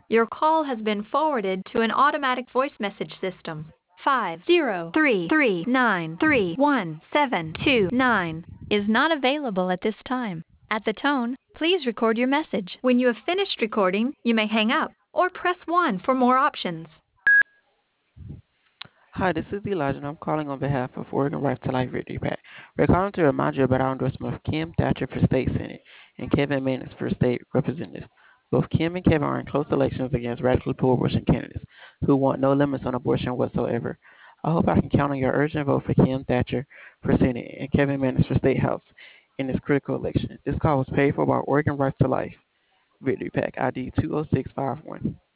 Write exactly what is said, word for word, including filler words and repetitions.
Your call has been forwarded to an automatic voice message system. Five zero three three nine three one seven two nine is not available at this time. At the tone, please record your message. When you have finished recording, you may hang up or press one for more options. Hi, this is Elijah, and I'm calling on behalf of Oregon Right to Life Victory Pack. We're calling to remind you about our endorsement of Kim Thatcher for State Senate and Kevin Mannis for State Representative. Both Kim and Kevin are in close elections against radically pro-abortion candidates who want no limits on abortion whatsoever. I hope I can count on your urgent vote for Kim Thatcher for Senate and Kevin Mannis for State House in this critical election. This call was paid for by Oregon Right to Life Victory Pack I D two oh six five one.